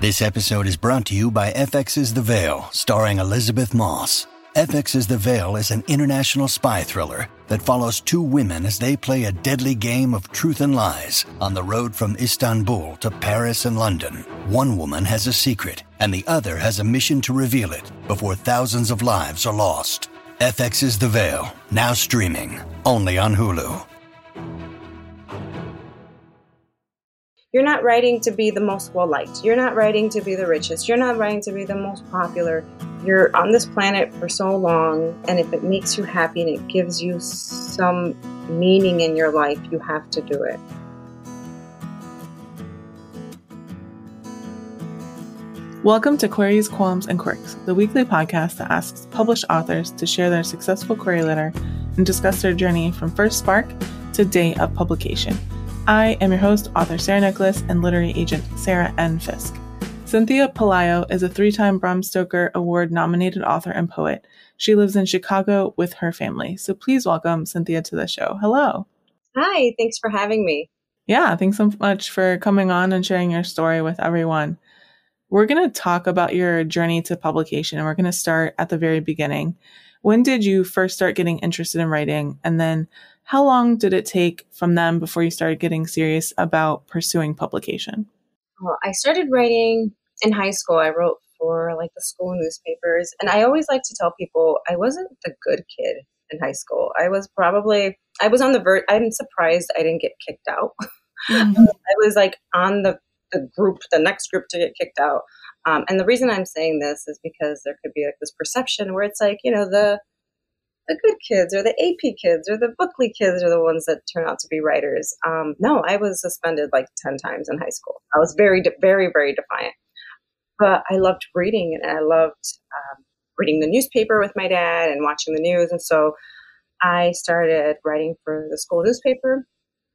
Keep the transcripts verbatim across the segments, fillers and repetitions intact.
This episode is brought to you by F X's The Veil, starring Elizabeth Moss. F X's The Veil is an international spy thriller that follows two women as they play a deadly game of truth and lies on the road from Istanbul to Paris and London. One woman has a secret, and the other has a mission to reveal it before thousands of lives are lost. F X's The Veil, now streaming, only on Hulu. You're not writing to be the most well-liked. You're not writing to be the richest. You're not writing to be the most popular. You're on this planet for so long, and if it makes you happy and it gives you some meaning in your life, you have to do it. Welcome to Queries, Qualms, and Quirks, the weekly podcast that asks published authors to share their successful query letter and discuss their journey from first spark to date of publication. I am your host, author Sarah Nicholas, and literary agent Sarah N. Fisk. Cynthia Pelayo is a three-time Bram Stoker Award-nominated author and poet. She lives in Chicago with her family. So please welcome Cynthia to the show. Hello. Hi, thanks for having me. Yeah, thanks so much for coming on and sharing your story with everyone. We're going to talk about your journey to publication, and we're going to start at the very beginning. When did you first start getting interested in writing? And then how long did it take from them before you started getting serious about pursuing publication? Well, I started writing in high school. I wrote for like the school newspapers. And I always like to tell people I wasn't the good kid in high school. I was probably, I was on the verge. I'm surprised I didn't get kicked out. Mm-hmm. I was like on the, the group, the next group to get kicked out. Um, and the reason I'm saying this is because there could be like this perception where it's like, you know, the the good kids or the A P kids or the Bookly kids are the ones that turn out to be writers. Um, no, I was suspended like ten times in high school. I was very, very, very defiant. But I loved reading, and I loved um, reading the newspaper with my dad and watching the news. And so I started writing for the school newspaper,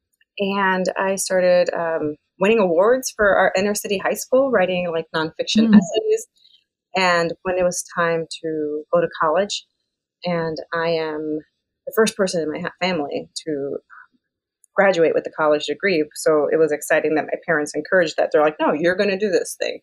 and I started um, winning awards for our inner city high school, writing like nonfiction mm. essays. And when it was time to go to college, and I am the first person in my family to graduate with a college degree. So it was exciting that my parents encouraged that. They're like, no, you're going to do this thing.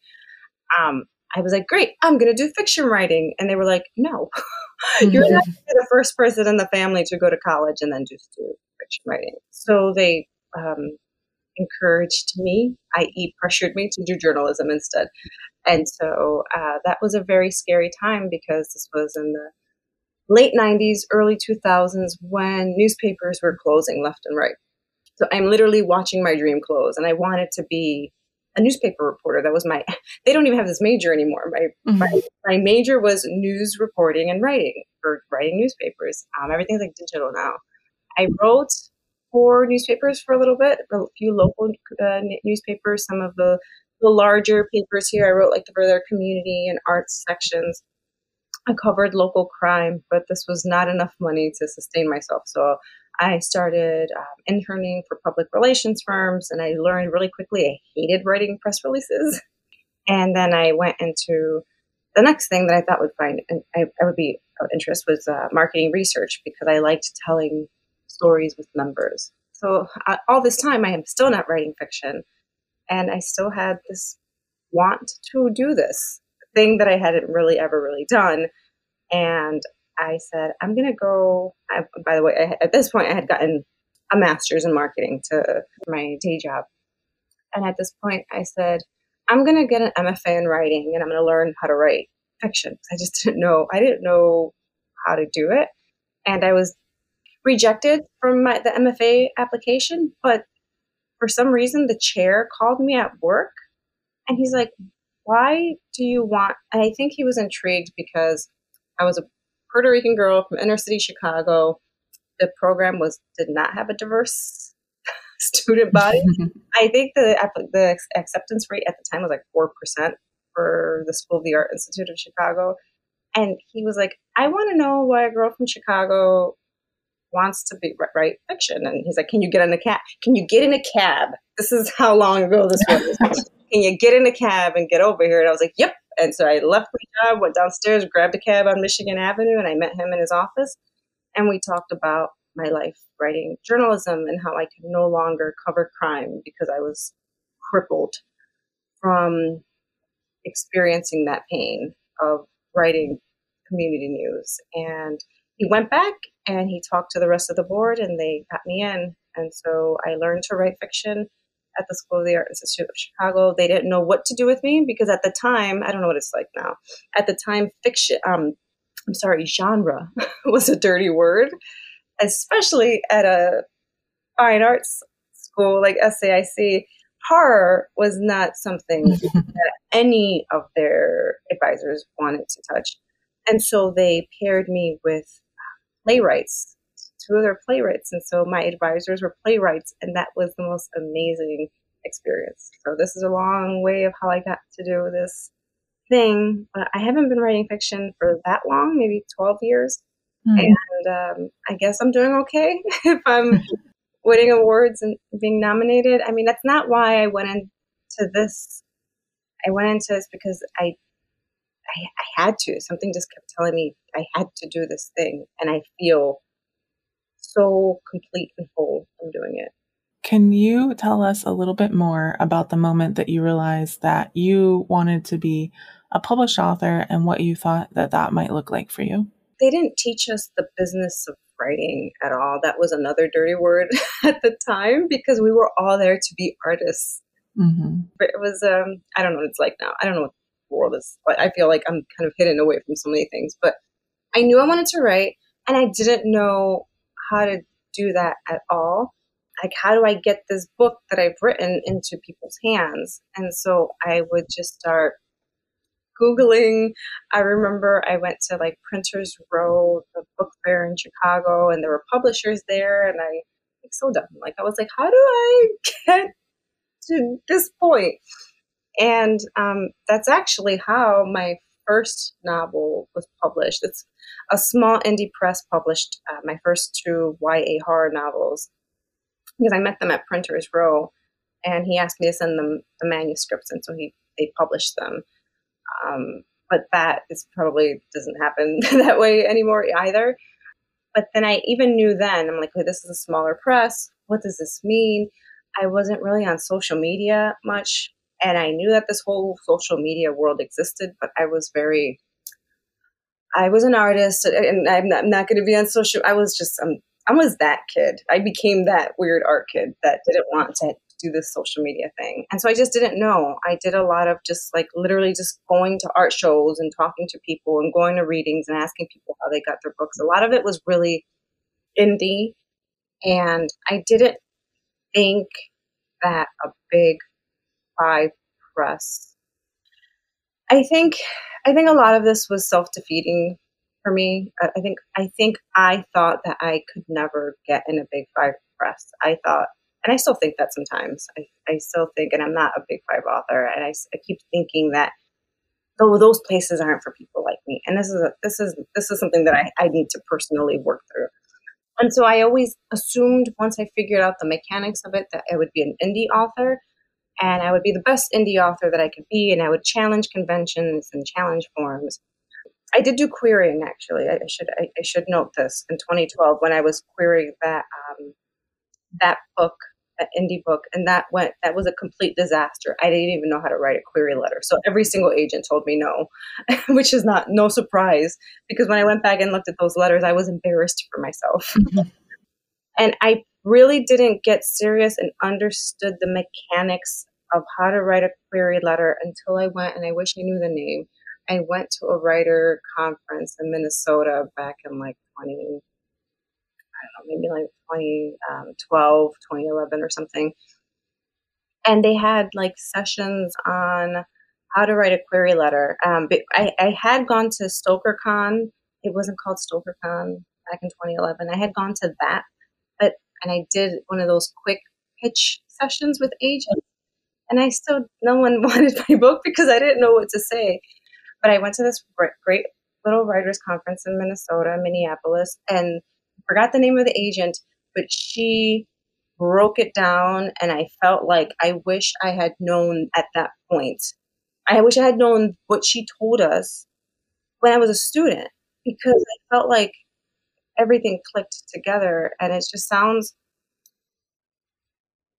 Um, I was like, great, I'm going to do fiction writing. And they were like, no, you're not the first person in the family to go to college and then just do fiction writing. So they um, encouraged me, that is pressured me to do journalism instead. And so uh, that was a very scary time because this was in the late nineties, early two thousands, when newspapers were closing left and right. So I'm literally watching my dream close, and I wanted to be a newspaper reporter. That was my, they don't even have this major anymore. My mm-hmm. my, my major was news reporting and writing, for writing newspapers. Um, everything's like digital now. I wrote for newspapers for a little bit, a few local uh, newspapers, some of the, the larger papers here. I wrote like for their community and arts sections. I covered local crime, but this was not enough money to sustain myself. So I started um, interning for public relations firms, and I learned really quickly I hated writing press releases. And then I went into the next thing that I thought would find and I, I would be of interest was uh, marketing research, because I liked telling stories with numbers. So uh, all this time, I am still not writing fiction, and I still had this want to do this thing that I hadn't really ever really done. And I said, I'm going to go, I, by the way, I, at this point I had gotten a master's in marketing to my day job. And at this point I said, I'm going to get an M F A in writing, and I'm going to learn how to write fiction. I just didn't know, I didn't know how to do it. And I was rejected from my, the M F A application, but for some reason the chair called me at work, and he's like, why do you want, and I think he was intrigued because I was a Puerto Rican girl from inner city Chicago. The program was did not have a diverse student body. I think the the acceptance rate at the time was like four percent for the School of the Art Institute of Chicago. And he was like, I want to know why a girl from Chicago wants to be write fiction. And he's like, can you get in a cab? Can you get in a cab? This is how long ago this was. Can you get in a cab and get over here? And I was like, yep. And so I left my job, went downstairs, grabbed a cab on Michigan Avenue, and I met him in his office. And we talked about my life writing journalism and how I could no longer cover crime because I was crippled from experiencing that pain of writing community news. And he went back and he talked to the rest of the board and they got me in. And so I learned to write fiction at the School of the Art Institute of Chicago. They didn't know what to do with me because at the time, I don't know what it's like now. At the time, fiction, um, I'm sorry, genre was a dirty word, especially at a fine arts school like S A I C. Horror was not something that any of their advisors wanted to touch. And so they paired me with playwrights, two other playwrights. And so my advisors were playwrights, and that was the most amazing experience. So this is a long way of how I got to do this thing. But I haven't been writing fiction for that long, maybe twelve years. Mm. And um, I guess I'm doing okay if I'm winning awards and being nominated. I mean, that's not why I went into this. I went into this because I, I, I had to. Something just kept telling me I had to do this thing, and I feel so complete and whole from doing it. Can you tell us a little bit more about the moment that you realized that you wanted to be a published author and what you thought that that might look like for you? They didn't teach us the business of writing at all. That was another dirty word at the time because we were all there to be artists. Mm-hmm. But it was, um, I don't know what it's like now. I don't know what the world is. I feel like I'm kind of hidden away from so many things, but I knew I wanted to write and I didn't know how to do that at all. Like, how do I get this book that I've written into people's hands? And so I would just start Googling. I remember I went to like Printers Row, the book fair in Chicago, and there were publishers there. And I, like, so dumb. Like, I was like, how do I get to this point? And um, that's actually how my first novel was published. It's a small indie press published uh, my first two Y A horror novels because I met them at Printers Row, and he asked me to send them the manuscripts, and so he they published them. Um, but that is probably doesn't happen that way anymore either. But then I even knew then, I'm like, hey, this is a smaller press. What does this mean? I wasn't really on social media much. And I knew that this whole social media world existed, but I was very, I was an artist and I'm not, I'm not going to be on social. I was just, um, I was that kid. I became that weird art kid that didn't want to do this social media thing. And so I just didn't know. I did a lot of just like literally just going to art shows and talking to people and going to readings and asking people how they got their books. A lot of it was really indie. And I didn't think that a big five press. I think, I think a lot of this was self-defeating for me. I think, I think I thought that I could never get in a big five press. I thought, and I still think that sometimes. I, I still think, and I'm not a big five author, and I, I keep thinking that though those places aren't for people like me. And this is a, this is this is something that I, I need to personally work through. And so I always assumed once I figured out the mechanics of it that I would be an indie author, and I would be the best indie author that I could be, and I would challenge conventions and challenge forms. I did do querying, actually. I should I, I should note this. In twenty twelve, when I was querying that um, that book, that indie book, and that went that was a complete disaster. I didn't even know how to write a query letter. So every single agent told me no, which is not no surprise, because when I went back and looked at those letters, I was embarrassed for myself. Mm-hmm. And I really didn't get serious and understood the mechanics of how to write a query letter until I went, and I wish I knew the name. I went to a writer conference in Minnesota back in like twenty, I don't know, maybe like twenty twelve, twenty eleven or something. And they had like sessions on how to write a query letter. Um, but I, I had gone to StokerCon. It wasn't called StokerCon back in twenty eleven. I had gone to that, but and I did one of those quick pitch sessions with agents. And I still, no one wanted my book because I didn't know what to say. But I went to this great little writers conference in Minnesota, Minneapolis, and forgot the name of the agent, but she broke it down. And I felt like I wish I had known at that point. I wish I had known what she told us when I was a student, because I felt like everything clicked together. And it just sounds,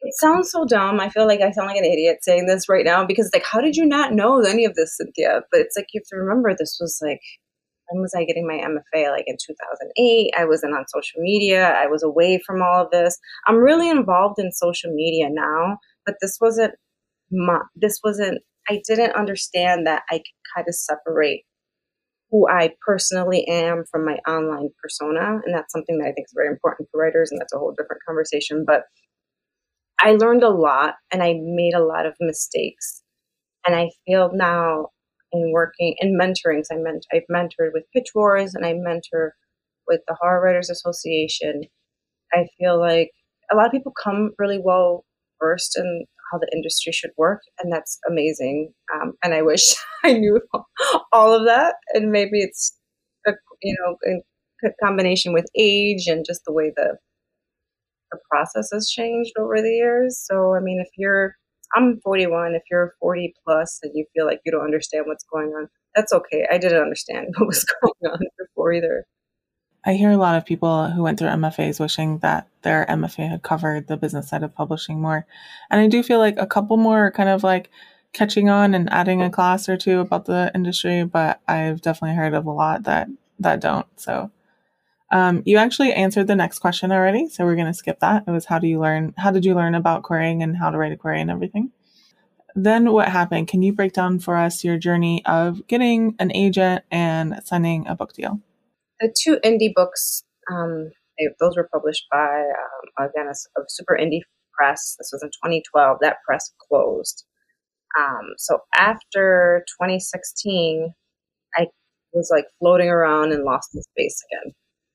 it sounds so dumb. I feel like I sound like an idiot saying this right now because like, how did you not know any of this, Cynthia? But it's like, you have to remember this was like, when was I getting my M F A? Like in two thousand eight, I wasn't on social media. I was away from all of this. I'm really involved in social media now, but this wasn't my, this wasn't, I didn't understand that I could kind of separate who I personally am from my online persona. And that's something that I think is very important for writers. And that's a whole different conversation. But I learned a lot and I made a lot of mistakes. And I feel now in working in mentoring, so I ment- I've mentored with Pitch Wars and I mentor with the Horror Writers Association. I feel like a lot of people come really well versed in how the industry should work, and that's amazing. Um, and I wish I knew all of that. And maybe it's a, you know, in combination with age and just the way the the process has changed over the years. So I mean, if you're I'm forty-one, if you're forty plus and you feel like you don't understand what's going on, that's okay. I didn't understand what was going on before either. I hear a lot of people who went through M F As wishing that their M F A had covered the business side of publishing more. And I do feel like a couple more are kind of like catching on and adding a class or two about the industry, but I've definitely heard of a lot that, that don't. So um, you actually answered the next question already, so we're going to skip that. It was how do you learn, how did you learn about querying and how to write a query and everything? Then what happened? Can you break down for us your journey of getting an agent and signing a book deal? The two indie books, um, they, those were published by, um, again, a, a super indie press. This was in twenty twelve. That press closed. Um, so after twenty sixteen, I was like floating around and lost in space again.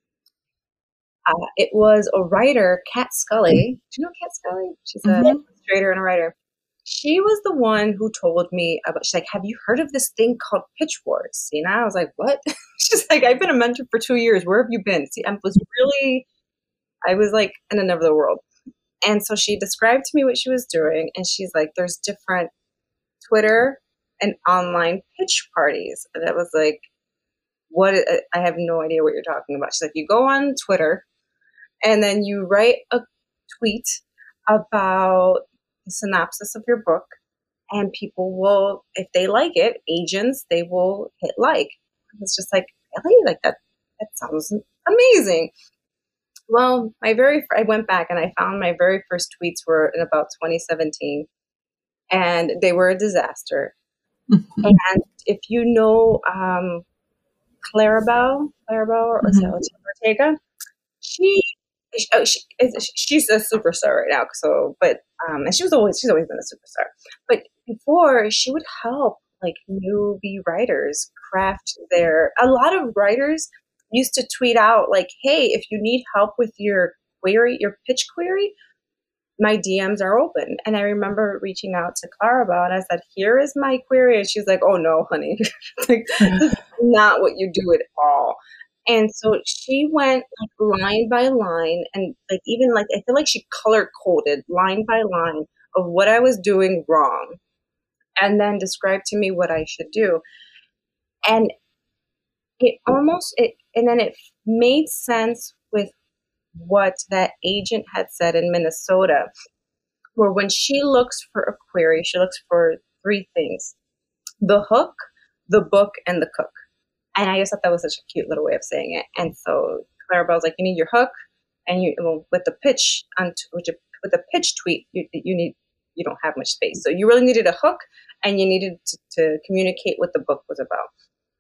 Uh, it was a writer, Kat Scully. Do you know Kat Scully? She's mm-hmm. an illustrator and a writer. She was the one who told me about, she's like, have you heard of this thing called Pitch Wars? You know, I was like, what? She's like, I've been a mentor for two years. Where have you been? See, I was really, I was like in another world. And so she described to me what she was doing. And she's like, there's different Twitter and online pitch parties. And I was like, what? I have no idea what you're talking about. She's like, you go on Twitter and then you write a tweet about the synopsis of your book, and people will, if they like it, agents, they will hit like. It's just like, really? Like that, that sounds amazing. Well, my very, I went back and I found my very first tweets were in about twenty seventeen, and they were a disaster. Mm-hmm. And if you know um, Claribel, Claribel or mm-hmm. Ortega, she, oh, she she's a superstar right now. So, but um, and she was always she's always been a superstar. But before, she would help like newbie writers craft their. A lot of writers used to tweet out like, "Hey, if you need help with your query, your pitch query, my D Ms are open." And I remember reaching out to Claribel and I said, "Here is my query," and she's like, "Oh no, honey, like this is not what you do at all." And so she went like line by line and like even like I feel like she color coded line by line of what I was doing wrong and then described to me what I should do. And it almost it and then it made sense with what that agent had said in Minnesota, where when she looks for a query, she looks for three things: the hook, the book, and the cook. And I just thought that was such a cute little way of saying it. And so Claribel was like, you need your hook, and you well, with the pitch on with the pitch tweet, you you need you don't have much space. So you really needed a hook, and you needed to, to communicate what the book was about.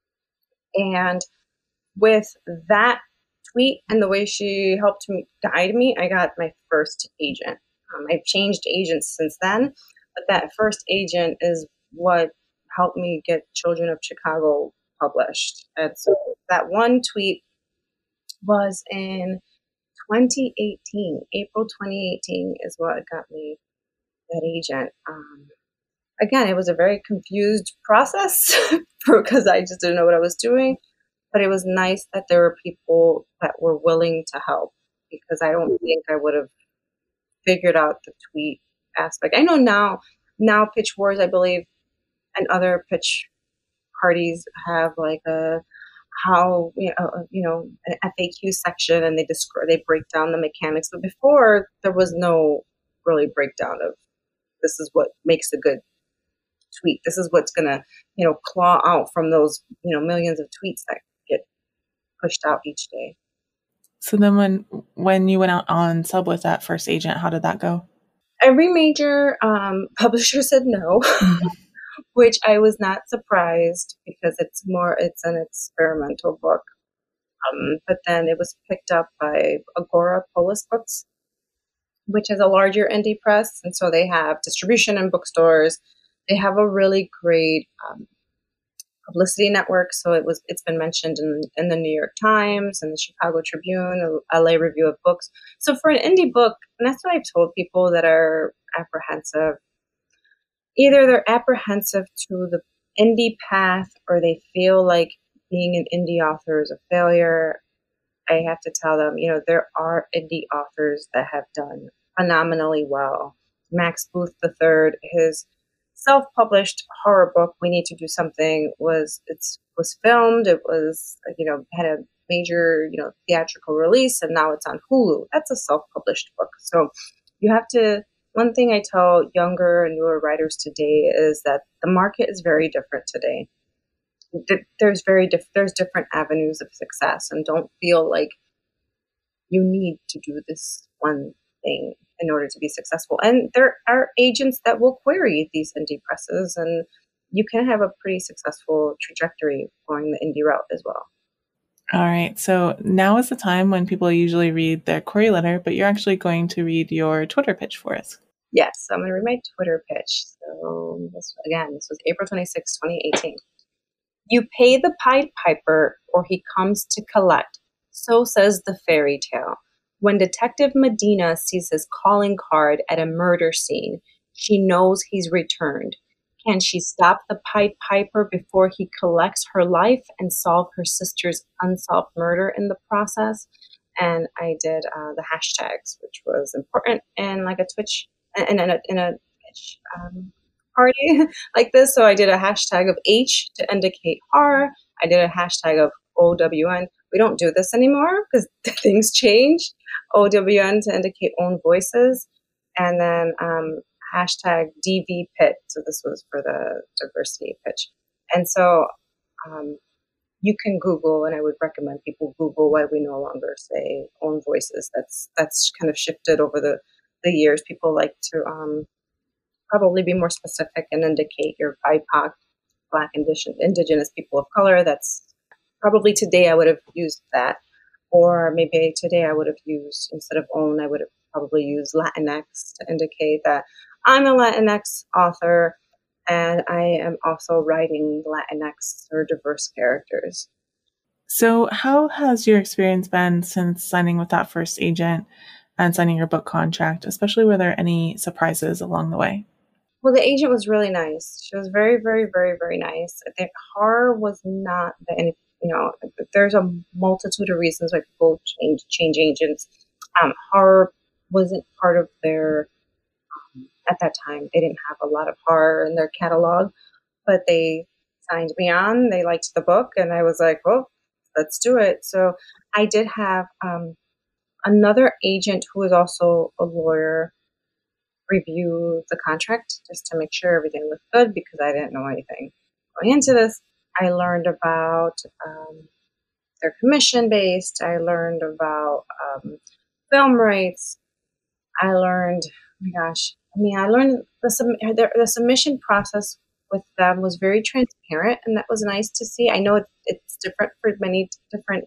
And with that tweet and the way she helped me guide me, I got my first agent. Um, I've changed agents since then, but that first agent is what helped me get Children of Chicago published. And so that one tweet was in twenty eighteen, April twenty eighteen is what got me that agent. Um, again, it was a very confused process because I just didn't know what I was doing. But it was nice that there were people that were willing to help, because I don't think I would have figured out the tweet aspect. I know now, now Pitch Wars, I believe, and other pitch parties have like a how you know, you know an F A Q section, and they describe they break down the mechanics. But before, there was no really breakdown of this is what makes a good tweet. This is what's going to, you know, claw out from those, you know, millions of tweets that get pushed out each day. So then when when you went out on sub with that first agent, how did that go? Every major um, publisher said no, which I was not surprised because it's more, it's an experimental book. Um, but then it was picked up by Agora Polis Books, which is a larger indie press. And so they have distribution in bookstores. They have a really great um, publicity network. So it was, it's been mentioned in, in the New York Times and the Chicago Tribune, the L A Review of Books. So for an indie book, and that's what I've told people that are apprehensive, either they're apprehensive to the indie path or they feel like being an indie author is a failure. I have to tell them, you know, there are indie authors that have done phenomenally well. Max Booth the third, his self-published horror book, We Need to Do Something, was it's was filmed. It was, you know, had a major, you know, theatrical release, and now it's on Hulu. That's a self-published book. So you have to, one thing I tell younger and newer writers today is that the market is very different today. There's very diff- there's different avenues of success, and don't feel like you need to do this one thing in order to be successful. And there are agents that will query these indie presses, and you can have a pretty successful trajectory going the indie route as well. All right. So now is the time when people usually read their query letter, but you're actually going to read your Twitter pitch for us. Yes, so I'm going to read my Twitter pitch. So this, again, this was April twenty-sixth, twenty eighteen. You pay the Pied Piper or he comes to collect. So says the fairy tale. When Detective Medina sees his calling card at a murder scene, she knows he's returned. Can she stop the Pied Piper before he collects her life and solve her sister's unsolved murder in the process? And I did uh, the hashtags, which was important in like a Twitch, in, in a, in a Twitch um, party like this. So I did a hashtag of H to indicate horror. I did a hashtag of O W N. We don't do this anymore because things change. O W N to indicate own voices. And then um, hashtag D V Pit. So this was for the diversity pitch. And so um, you can Google, and I would recommend people Google why we no longer say own voices. That's that's kind of shifted over the, the years. People like to um, probably be more specific and indicate your B I P O C, Black, Indigenous people of color. That's probably today I would have used that. Or maybe today I would have used, instead of own, I would have probably used Latinx to indicate that I'm a Latinx author and I am also writing Latinx or diverse characters. So how has your experience been since signing with that first agent and signing your book contract, especially were there any surprises along the way? Well, the agent was really nice. She was very, very, very, very nice. I think horror was not the, and you know, there's a multitude of reasons why people change change agents. Um, horror wasn't part of their, um, at that time, they didn't have a lot of horror in their catalog, but they signed me on. They liked the book, and I was like, well, let's do it. So I did have um, another agent who was also a lawyer review the contract just to make sure everything looked good because I didn't know anything going into this. I learned about um, their commission based. I learned about um, film rights. I learned, oh my gosh, I mean, I learned the, sub- the, the submission process with them was very transparent, and that was nice to see. I know it, it's different for many different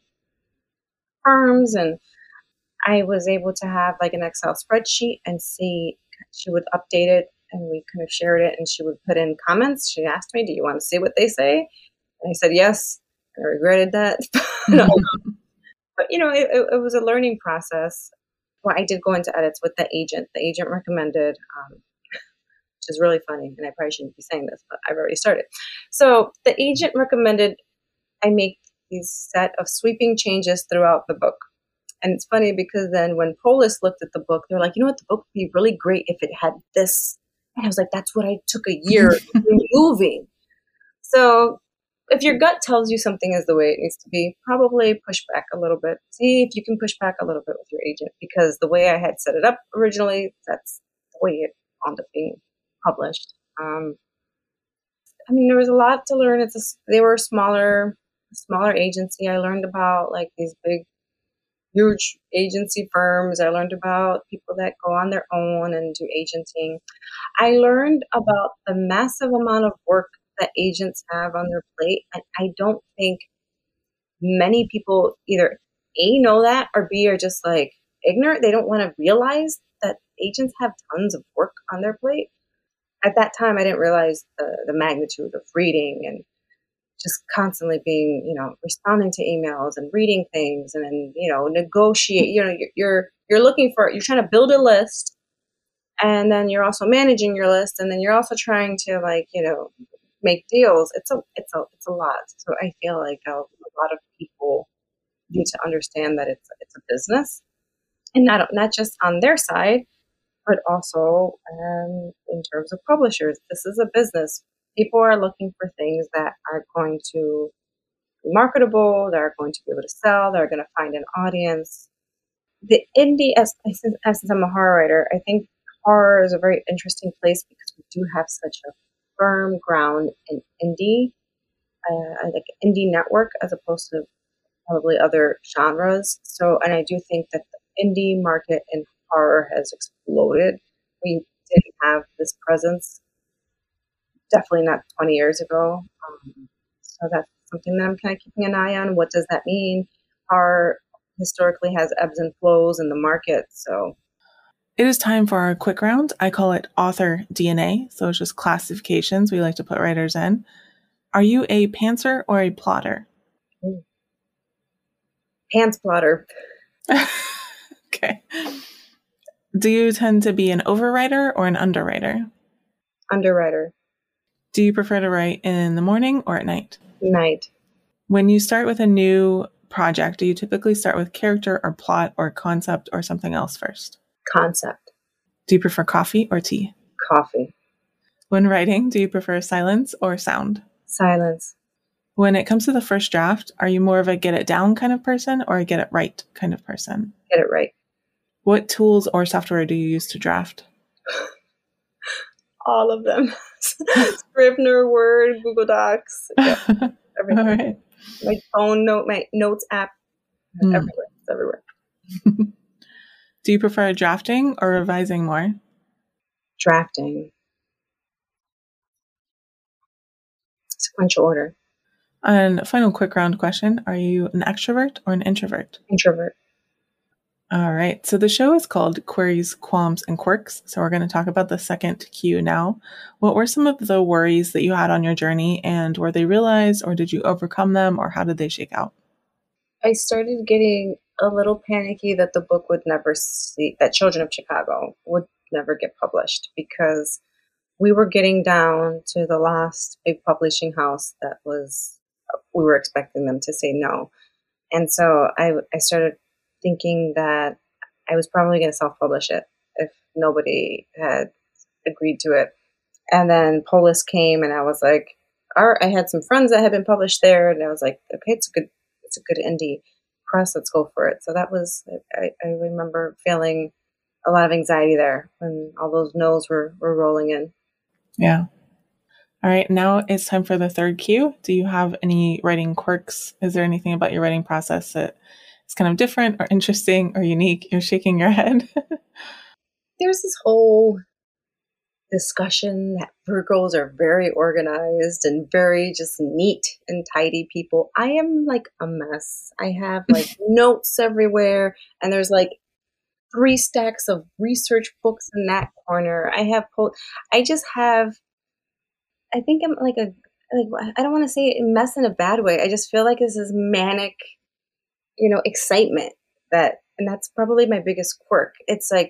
firms, and I was able to have like an Excel spreadsheet and see. She would update it, and we kind of shared it, and she would put in comments. She asked me, do you want to see what they say? And I said, yes. I regretted that. But, you know, it, it was a learning process. Well, I did go into edits with the agent. The agent recommended, um, which is really funny, and I probably shouldn't be saying this, but I've already started. So the agent recommended I make these set of sweeping changes throughout the book. And it's funny because then when Polis looked at the book, they're like, you know what, the book would be really great if it had this. And I was like, that's what I took a year removing. So if your gut tells you something is the way it needs to be, probably push back a little bit. See if you can push back a little bit with your agent, because the way I had set it up originally, that's the way it wound up being published. Um, I mean, there was a lot to learn. It's a, they were a smaller, smaller agency. I learned about like these big, huge agency firms. I learned about people that go on their own and do agenting. I learned about the massive amount of work that agents have on their plate. And I don't think many people either A, know that, or B, are just like ignorant. They don't want to realize that agents have tons of work on their plate. At that time, I didn't realize the, the magnitude of reading and just constantly being, you know, responding to emails and reading things and then, you know, negotiate, you know, you're, you're, you're looking for, you're trying to build a list, and then you're also managing your list, and then you're also trying to like, you know, make deals. It's a, it's a, it's a lot. So I feel like a, a lot of people need to understand that it's, it's a business, and not, not just on their side, but also um, in terms of publishers. This is a business. People are looking for things that are going to be marketable, that are going to be able to sell, that are going to find an audience. The indie, as, as, as I'm a horror writer, I think horror is a very interesting place because we do have such a firm ground in indie, uh, like indie network, as opposed to probably other genres. So, and I do think that the indie market in horror has exploded. We didn't have this presence, definitely not twenty years ago. Um, so that's something that I'm kind of keeping an eye on. What does that mean? Horror historically has ebbs and flows in the market. So it is time for our quick round. I call it author D N A. So it's just classifications we like to put writers in. Are you a pantser or a plotter? Mm. Pants plotter. Okay. Do you tend to be an overwriter or an underwriter? Underwriter. Do you prefer to write in the morning or at night? Night. When you start with a new project, do you typically start with character or plot or concept or something else first? Concept. Do you prefer coffee or tea? Coffee. When writing, do you prefer silence or sound? Silence. When it comes to the first draft, are you more of a get it down kind of person or a get it right kind of person? Get it right. What tools or software do you use to draft? All of them. Scrivener, Word, Google Docs, yeah, everything. All right. My phone note, my notes app, Mm. everywhere. It's everywhere. Do you prefer drafting or revising more? Drafting. Sequential order. And final quick round question. Are you an extrovert or an introvert? Introvert. All right. So the show is called Queries, Qualms, and Quirks. So we're going to talk about the second Q now. What were some of the worries that you had on your journey, and were they realized, or did you overcome them, or how did they shake out? I started getting a little panicky that the book would never see, that Children of Chicago would never get published, because we were getting down to the last big publishing house that was, we were expecting them to say no. And so I, I started thinking that I was probably going to self-publish it if nobody had agreed to it. And then Polis came, and I was like, all right, I had some friends that had been published there, and I was like, okay, it's a good, it's a good indie press. Let's go for it. So that was, I, I remember feeling a lot of anxiety there when all those no's were, were rolling in. Yeah. All right. Now it's time for the third Q. Do you have any writing quirks? Is there anything about your writing process that is kind of different or interesting or unique? You're shaking your head. There's this whole discussion that Virgos are very organized and very just neat and tidy people. I am like a mess. I have like notes everywhere, and there's like three stacks of research books in that corner. I have, po- I just have, I think I'm like a, like, I don't want to say mess in a bad way. I just feel like this is manic, you know, excitement that, and that's probably my biggest quirk. It's like,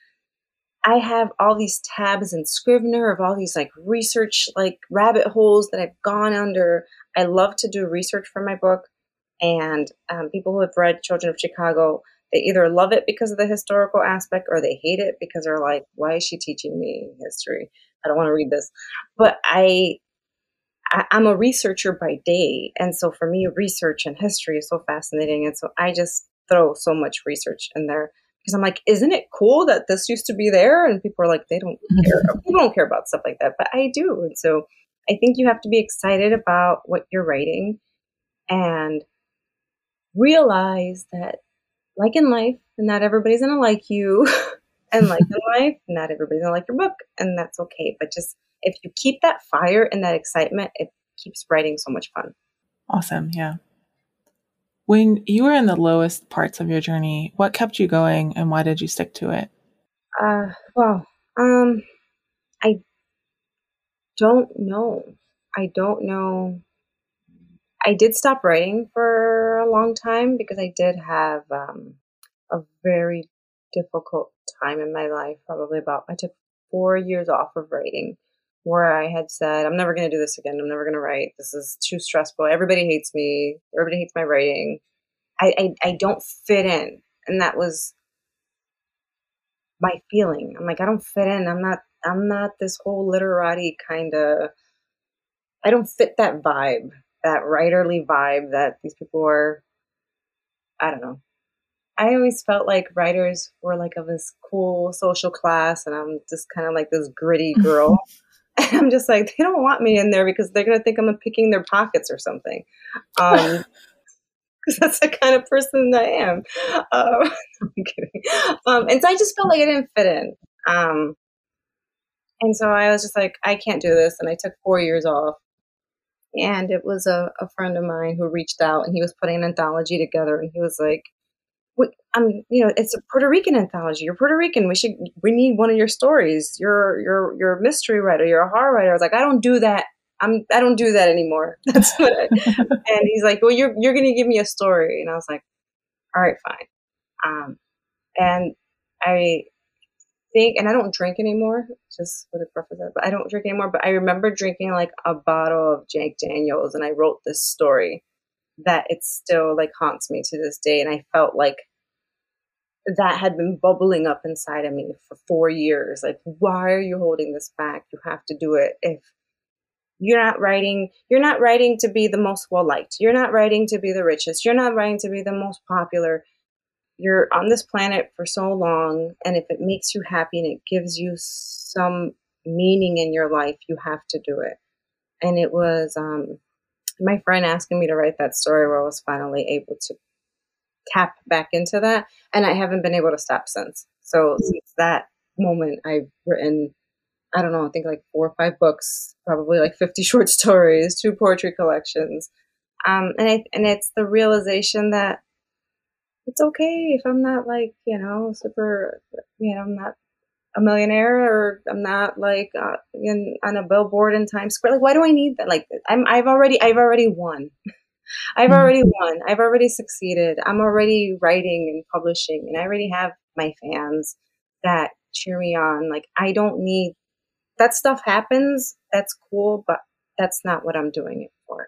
I have all these tabs in Scrivener of all these like research, like rabbit holes that I've gone under. I love to do research for my book, and um, people who have read Children of Chicago, they either love it because of the historical aspect, or they hate it because they're like, why is she teaching me history? I don't want to read this. But I, I, I'm a researcher by day. And so for me, research and history is so fascinating. And so I just throw so much research in there Because I'm like, isn't it cool that this used to be there? And people are like, they don't care. People don't care about stuff like that, but I do. And so I think you have to be excited about what you're writing and realize that, like in life, not everybody's going to like you. And like in life, not everybody's going to like your book. And that's okay. But just if you keep that fire and that excitement, it keeps writing so much fun. Awesome. Yeah. When you were in the lowest parts of your journey, what kept you going and why did you stick to it? Uh, well, um, I don't know. I don't know. I did stop writing for a long time because I did have um, a very difficult time in my life. Probably about, I took four years off of writing where I had said, I'm never going to do this again. I'm never going to write. This is too stressful. Everybody hates me. Everybody hates my writing. I, I, I don't fit in. And that was my feeling. I'm like, I don't fit in. I'm not, I'm not this whole literati kind of, I don't fit that vibe, that writerly vibe that these people are, I don't know. I always felt like writers were like of this cool social class and I'm just kind of like this gritty girl. And I'm just like, they don't want me in there because they're going to think I'm picking their pockets or something. Um, because that's the kind of person I am. Uh, I'm kidding. Um, and so I just felt like I didn't fit in. Um, and so I was just like, I can't do this. And I took four years off. And it was a, a friend of mine who reached out and he was putting an anthology together. And he was like, we, I'm, you know, it's a Puerto Rican anthology. You're Puerto Rican. We should, we need one of your stories. You're, you're, you're a mystery writer. You're a horror writer. I was like, I don't do that. I'm, I don't do that anymore. That's what I, and he's like, well, you're, you're going to give me a story. And I was like, all right, fine. Um, and I think, and I don't drink anymore, just for the purpose of, but I don't drink anymore, but I remember drinking like a bottle of Jack Daniels and I wrote this story that it still like haunts me to this day. And I felt like that had been bubbling up inside of me for four years. Like, why are you holding this back? You have to do it. If you're not writing, you're not writing to be the most well-liked. You're not writing to be the richest. You're not writing to be the most popular. You're on this planet for so long. And if it makes you happy and it gives you some meaning in your life, you have to do it. And it was um, my friend asking me to write that story where I was finally able to tap back into that. And I haven't been able to stop since. So since that moment, I've written, I don't know, I think like four or five books, probably like fifty short stories, two poetry collections. Um, and I, and it's the realization that it's okay if I'm not like, you know, super, you know, I'm not a millionaire or I'm not like uh, in, on a billboard in Times Square. Like, why do I need that? Like, I'm, I've already, I've already won. I've already won. I've already succeeded. I'm already writing and publishing and I already have my fans that cheer me on. Like, I don't need, that stuff happens. That's cool, but that's not what I'm doing it for.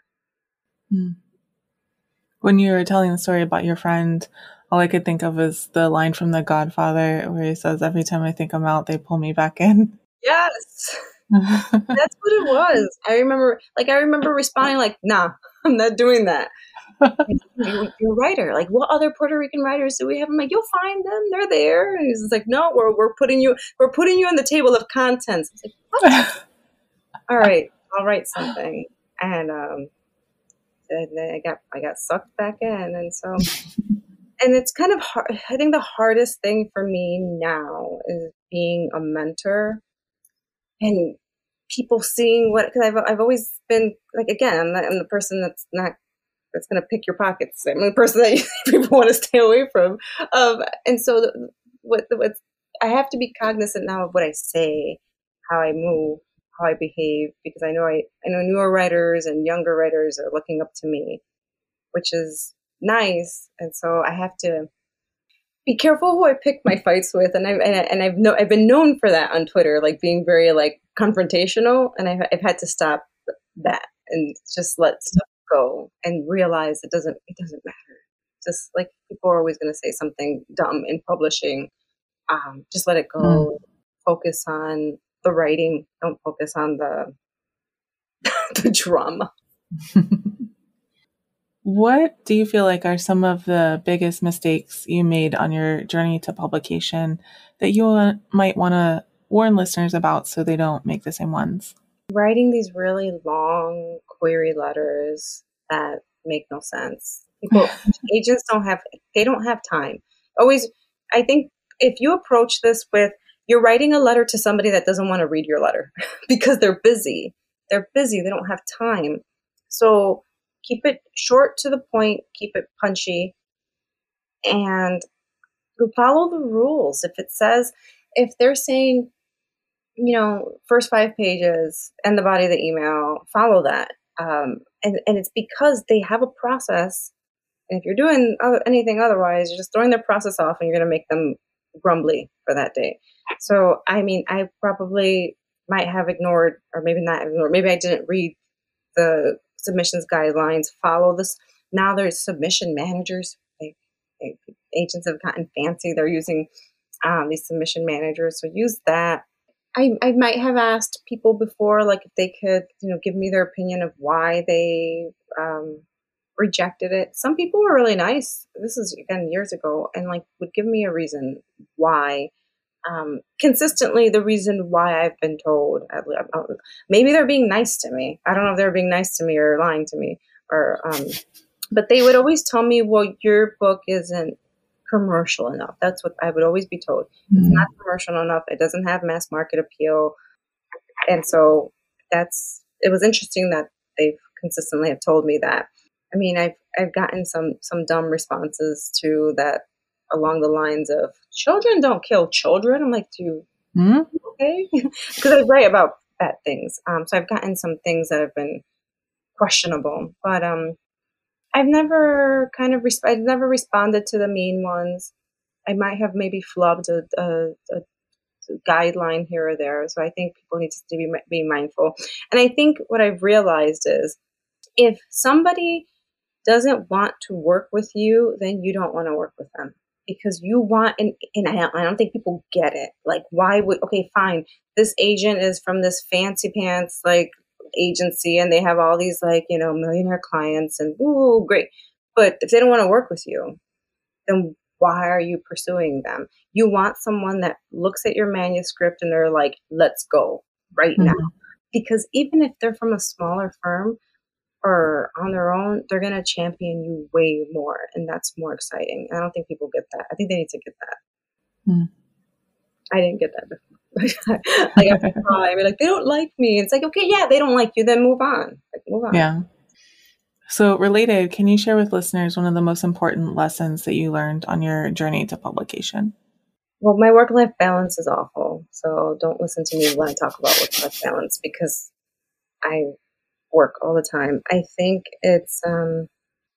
When you were telling the story about your friend, all I could think of is the line from The Godfather where he says, every time I think I'm out, they pull me back in. Yes. That's what it was. I remember, like, I remember responding like, nah, I'm not doing that. You're, you're a writer. Like, what other Puerto Rican writers do we have? I'm like, you'll find them. They're there. And he's like, no, we're we're putting you we're putting you on the table of contents. I was like, what? All right, I'll write something. And um, and then I got I got sucked back in, and so and it's kind of hard. I think the hardest thing for me now is being a mentor and people seeing what, because I've I've always been like, again, I'm, not, I'm the person that's not. That's going to pick your pockets. I'm the person that people want to stay away from. Um, and so the, what, what I have to be cognizant now of what I say, how I move, how I behave, because I know I, I know newer writers and younger writers are looking up to me, which is nice. And so I have to be careful who I pick my fights with. And I've, and, I, and I've, no, I've been known for that on Twitter, like being very like confrontational. And I've, I've had to stop that and just let stuff go and realize it doesn't it doesn't matter. Just like people are always going to say something dumb in publishing. Um, just let it go. Mm. Focus on the writing. Don't focus on the the drama. What do you feel like are some of the biggest mistakes you made on your journey to publication that you want, might want to warn listeners about so they don't make the same ones? Writing these really long query letters that make no sense. People, agents don't have, they don't have time. Always, I think if you approach this with, you're writing a letter to somebody that doesn't want to read your letter because they're busy. They're busy. They don't have time. So keep it short to the point, keep it punchy, and follow the rules. If it says, if they're saying, you know, first five pages and the body of the email, follow that. Um, and, and it's because they have a process. And if you're doing other, anything otherwise, you're just throwing their process off and you're going to make them grumbly for that day. So, I mean, I probably might have ignored, or maybe not ignored, maybe I didn't read the submissions guidelines, follow this. Now there's submission managers. They, they, agents have gotten fancy. They're using um, these submission managers. So use that. I, I might have asked people before, like if they could, you know, give me their opinion of why they um, rejected it. Some people were really nice. This is again years ago, and like would give me a reason why. Um, consistently, the reason why I've been told. Maybe they're being nice to me. I don't know if they're being nice to me or lying to me, or um, but they would always tell me, "Well, your book isn't commercial enough." That's what I would always be told. Mm-hmm. It's not commercial enough. It doesn't have mass market appeal, and so that's. It was interesting that they've consistently have told me that. I mean, I've I've gotten some some dumb responses to that. Along the lines of children don't kill children. I'm like, do you mm-hmm. okay? Because I write about bad things. Um, so I've gotten some things that have been questionable, but um, I've never kind of res- I've never responded to the mean ones. I might have maybe flubbed a, a, a guideline here or there. So I think people need to be be mindful. And I think what I've realized is if somebody doesn't want to work with you, then you don't want to work with them. Because you want, and, and I, don't, I don't think people get it. Like, why would, okay, fine. This agent is from this fancy pants, like, agency, and they have all these, like, you know, millionaire clients, and ooh, great. But if they don't want to work with you, then why are you pursuing them? You want someone that looks at your manuscript and they're like, let's go right mm-hmm. now. Because even if they're from a smaller firm, or on their own, they're going to champion you way more. And that's more exciting. I don't think people get that. I think they need to get that. Mm. I didn't get that before. Like, I cry. I mean, like, they don't like me. It's like, okay, yeah, they don't like you. Then move on. Like, move on. Yeah. So related, can you share with listeners one of the most important lessons that you learned on your journey to publication? Well, my work-life balance is awful. So don't listen to me when I talk about work-life balance, because I work all the time. I think it's um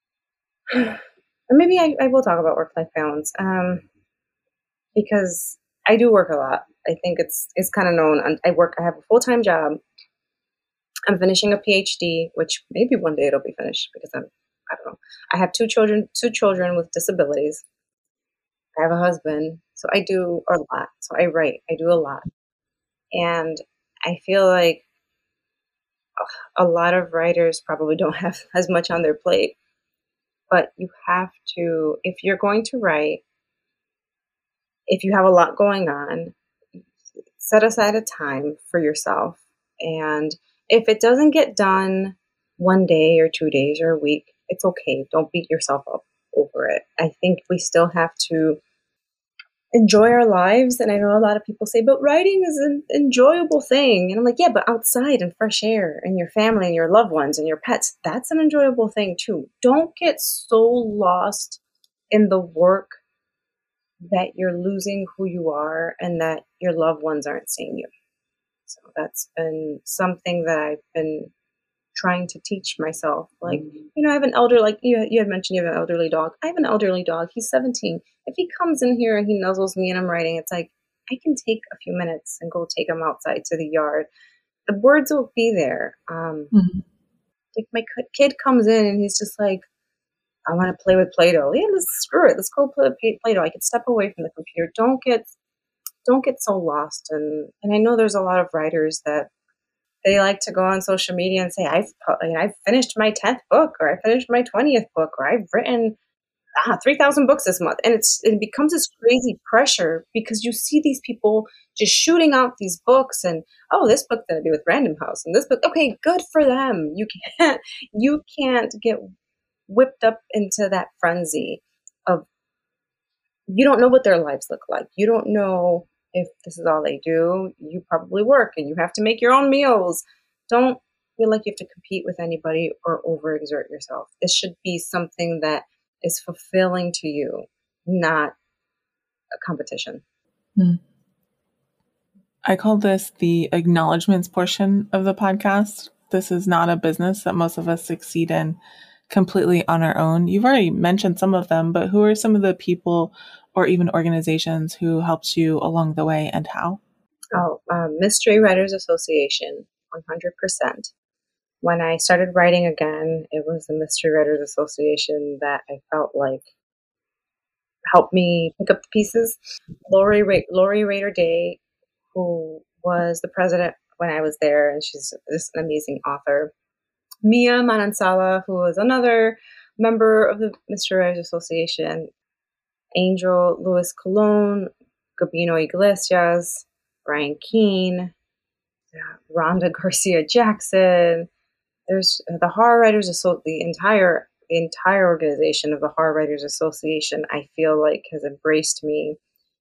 maybe I, I will talk about work-life balance um because I do work a lot. I think it's it's kind of known. I work I have a full-time job. I'm finishing a P H D, which maybe one day it'll be finished, because I'm I don't know. I have two children two children with disabilities. I have a husband, so I do a lot. So I write, I do a lot. And I feel like a lot of writers probably don't have as much on their plate, but you have to, if you're going to write, if you have a lot going on, set aside a time for yourself. And if it doesn't get done one day or two days or a week, it's okay. Don't beat yourself up over it. I think we still have to enjoy our lives. And I know a lot of people say, but writing is an enjoyable thing. And I'm like, yeah, but outside and fresh air and your family and your loved ones and your pets, that's an enjoyable thing too. Don't get so lost in the work that you're losing who you are and that your loved ones aren't seeing you. So that's been something that I've been trying to teach myself. Like, you know, I have an elder, like you, you had mentioned you have an elderly dog. I have an elderly dog. He's seventeen. If he comes in here and he nuzzles me and I'm writing, it's like, I can take a few minutes and go take him outside to the yard. The words will be there. Um, mm-hmm. If my kid comes in and he's just like, I want to play with Play-Doh. Yeah, let's screw it. Let's go play with Play-Doh. I can step away from the computer. Don't get, don't get so lost. And, and I know there's a lot of writers that they like to go on social media and say, I've, I've finished my tenth book, or I finished my twentieth book, or I've written ah, three thousand books this month. And it's it becomes this crazy pressure because you see these people just shooting out these books and, oh, this book's going to be with Random House and this book. Okay, good for them. You can't, you can't get whipped up into that frenzy of, you don't know what their lives look like. You don't know if this is all they do. You probably work and you have to make your own meals. Don't feel like you have to compete with anybody or overexert yourself. This should be something that is fulfilling to you, not a competition. Hmm. I call this the acknowledgments portion of the podcast. This is not a business that most of us succeed in completely on our own. You've already mentioned some of them, but who are some of the people or even organizations who helped you along the way and how? Oh, um, Mystery Writers Association, one hundred percent. When I started writing again, it was the Mystery Writers Association that I felt like helped me pick up the pieces. Lori, Ra- Lori Rader Day, who was the president when I was there, and she's just an amazing author. Mia Manansala, who was another member of the Mystery Writers Association. Angel Luis Colon, Gabino Iglesias, Brian Keene, Rhonda Garcia Jackson. There's the Horror Writers Association, the entire the entire organization of the Horror Writers Association, I feel like has embraced me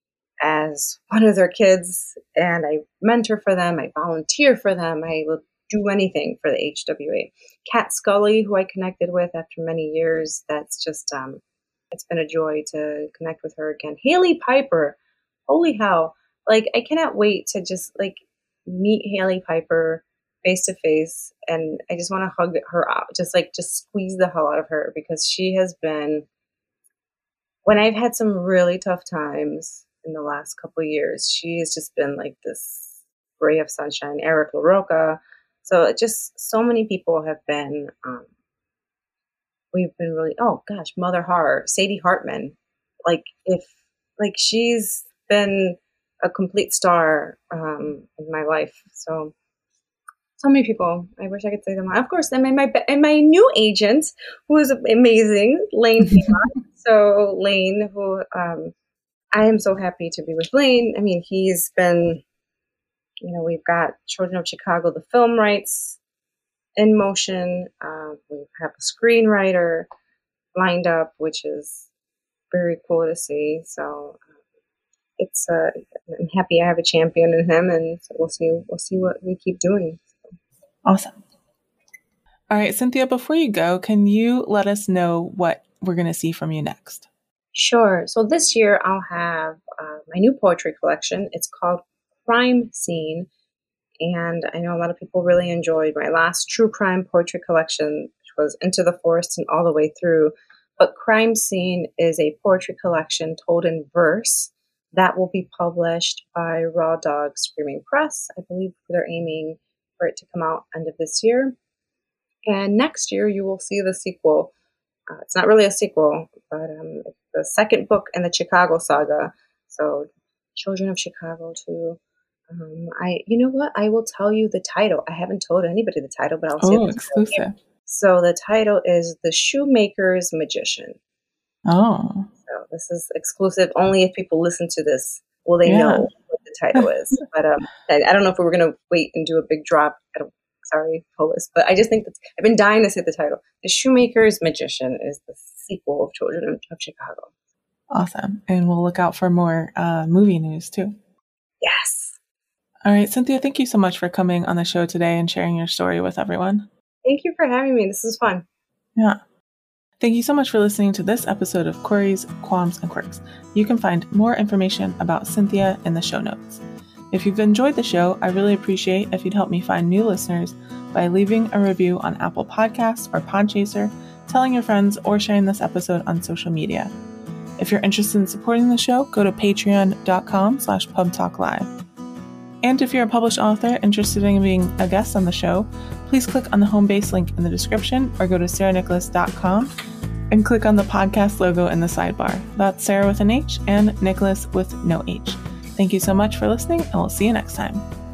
as one of their kids, and I mentor for them, I volunteer for them, I will do anything for the H W A. Kat Scully, who I connected with after many years, that's just, um, it's been a joy to connect with her again. Haley Piper, holy hell. Like, I cannot wait to just, like, meet Haley Piper face to face, and I just want to hug her out, just, like, just squeeze the hell out of her, because she has been, when I've had some really tough times in the last couple of years, she has just been, like, this ray of sunshine. Eric LaRocca. So it just, so many people have been, um, we've been really, oh gosh, Mother Horror, Sadie Hartman. Like if, like she's been a complete star um, in my life. So, so many people. I wish I could say them all. Of course, and my, my, and my new agent, who is amazing, Lane. So Lane, who um, I am so happy to be with Lane. I mean, he's been, you know, we've got Children of Chicago, the film rights in motion. Uh, we have a screenwriter lined up, which is very cool to see. So uh, it's, uh, I'm happy I have a champion in him, and so we'll see, we'll see what we keep doing. So. Awesome. All right, Cynthia, before you go, can you let us know what we're going to see from you next? Sure. So this year I'll have uh, my new poetry collection. It's called Crime Scene, and I know a lot of people really enjoyed my last true crime poetry collection, which was Into the Forest and All the Way Through. But Crime Scene is a poetry collection told in verse that will be published by Raw Dog Screaming Press. I believe they're aiming for it to come out end of this year. And next year you will see the sequel. Uh, it's not really a sequel, but um, it's the second book in the Chicago saga. So Children of Chicago too. Um, I, you know what? I will tell you the title. I haven't told anybody the title, but I'll say oh, the exclusive. Title. So the title is The Shoemaker's Magician. Oh. So this is exclusive. Only if people listen to this will they yeah. know what the title is. But um, I, I don't know if we were going to wait and do a big drop. I don't, sorry, Polis. But I just think that I've been dying to say the title. The Shoemaker's Magician is the sequel of Children of, of Chicago. Awesome. And we'll look out for more uh, movie news too. Yes. All right, Cynthia, thank you so much for coming on the show today and sharing your story with everyone. Thank you for having me. This is fun. Yeah. Thank you so much for listening to this episode of Queries, Qualms, and Quirks. You can find more information about Cynthia in the show notes. If you've enjoyed the show, I really appreciate if you'd help me find new listeners by leaving a review on Apple Podcasts or Podchaser, telling your friends, or sharing this episode on social media. If you're interested in supporting the show, go to patreon.com slash pubtalklive. And if you're a published author interested in being a guest on the show, please click on the home base link in the description or go to sarah nicholas dot com and click on the podcast logo in the sidebar. That's Sarah with an H and Nicholas with no H. Thank you so much for listening, and we'll see you next time.